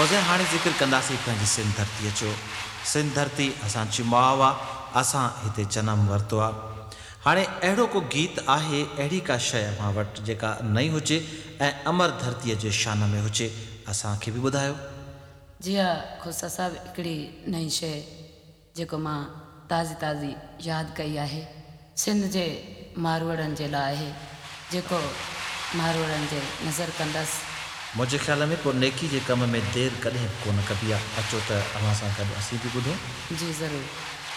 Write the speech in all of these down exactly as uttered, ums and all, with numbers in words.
मौज़े हाणे ज़िक्र कंदासीं पंहिंजी सिंध धरतीअ जो। सिंध धरती असांजी माउ आहे, असां हिते जनमु वरितो आहे। हाणे अहिड़ो को गीत आहे, अहिड़ी का शइ मां वटि जेका नई हुजे ऐं अमर धरतीअ जे शान में हुजे, असांखे बि ॿुधायो। जी हा ख़ुशा साहब, हिकिड़ी नई शइ जेको मां ताज़ी ताज़ी यादि कई आहे, सिंध जे मारवड़नि जे लाइ आहे, जेको मारवड़नि जे नज़र कंदसि। मुंहिंजे ख़्याल में पोइ नेकी जे कम में देरि कॾहिं कोन कबी आहे। अचो त अव्हां सां गॾु असीं बि ॿुधूं। जी ज़रूरु।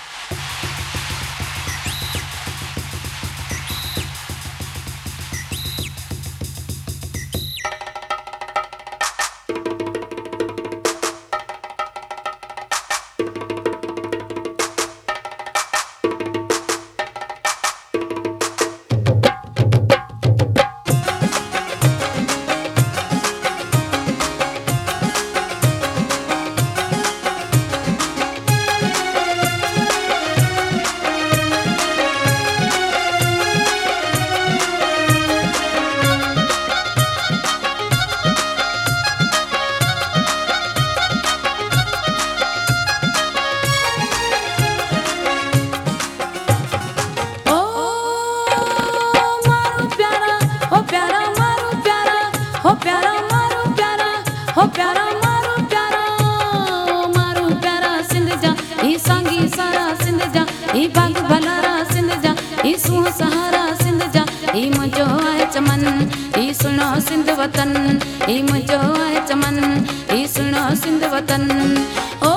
हो प्यारा मारो प्यारा, मारो प्यारा सिंध जा, ई सांगी सारा सिंध जा, ई बाग भलारा सिंध जा, ई सूह सहारा सिंध जा, ई मुंहिंजो आहे चमन, ई सुहिणो सिंध वतन, ई मुंहिंजो आहे चमन, ई सुहिणो सिंध वतन। ओ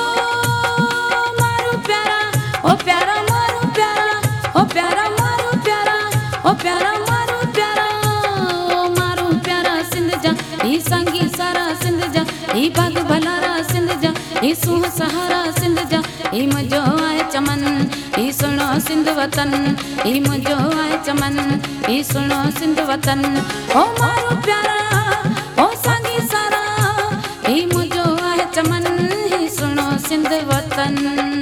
मारो प्यारा, ओ प्यारा मारो प्यारा, ओ प्यारा मारो प्यारा, ओ प्यारा मारो प्यारा, मारो प्यारा सिंध जा, ई सांगी सारा सिंध जा, ई बाग भलारा सिंध जा, ई सूह सहारा सिंध जा, ई मुंहिंजो आहे चमन, ई सुहिणो सिंध वतन, ई मुंहिंजो आहे चमन, ई सुहिणो सिंध वतन। ओ मारो प्यारा, ओ सांगी सारा, ई मुंहिंजो आहे चमन, ई सुहिणो सिंध वतन।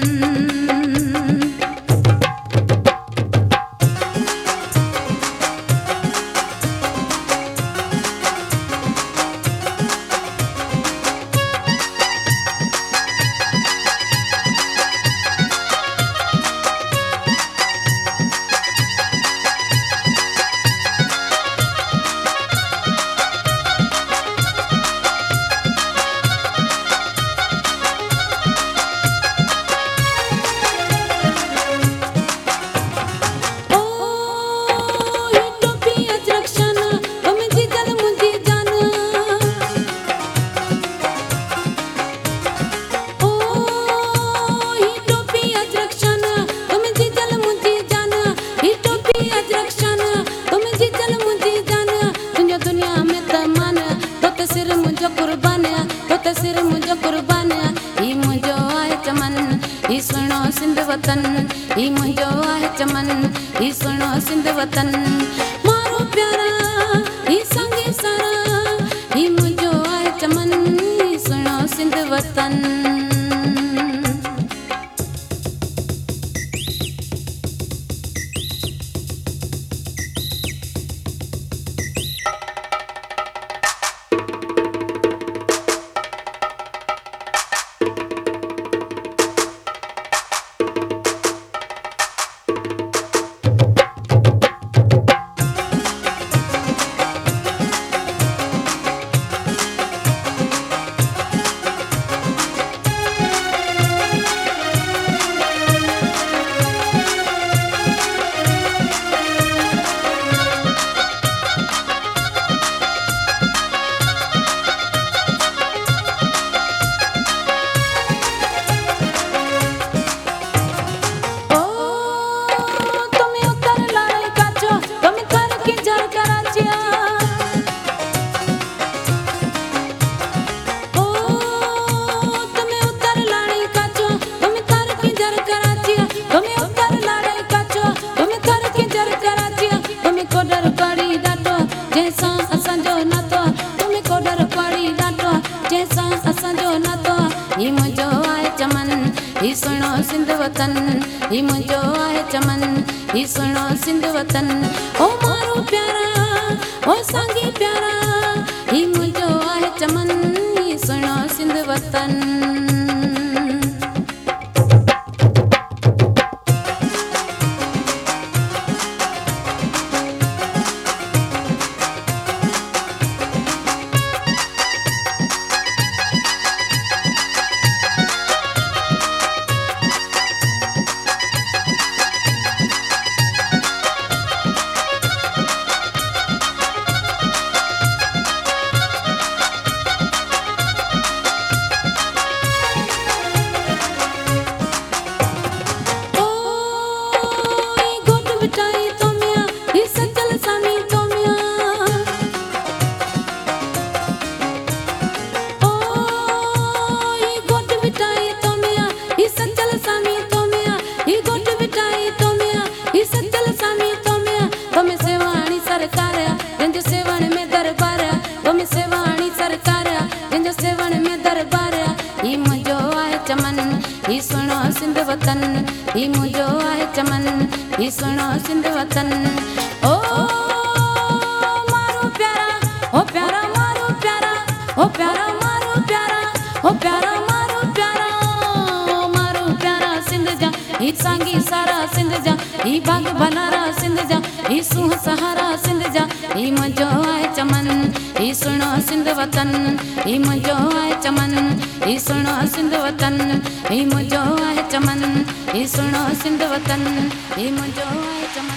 सिंध वतन, ई मुंहिंजो आहे चमन, ई सुहिणो सिंध वतन। मारो प्यारा, ई संगे सारा, ई मुंहिंजो आहे चमन, ई सुहिणो सिंध वतन। ई सुहिणो सिंध वतन, ई मुंहिंजो आहे चमन, ई सुहिणो सिंध वतन। ओ मारो प्यारा, ओ सांगी प्यारा, ई मुंहिंजो आहे चमन, ई सुहिणो सिंध वतन। ही सुनो सिंध वतन, ही मुझो आहे चमन, ही सुनो सिंध वतन। ओ मारो प्यारा, ओ प्यारा मारो प्यारा, ओ प्यारा मारो प्यारा, ओ प्यारा मारो प्यारा, मारो प्यारा सिंध जा, ही सांगी सारा सिंध जा, ही बाग बनारा सिंध जा, ही सूह सहारा सिंध जा, ही मुझो आहे चमन, ही सुनो सिंध वतन, ही मुझो आहे चमन, ही सुनो सिंध वतन, ही मुझो आहे चमन, ही सुनो सिंध वतन, ही मुझो आहे चमन।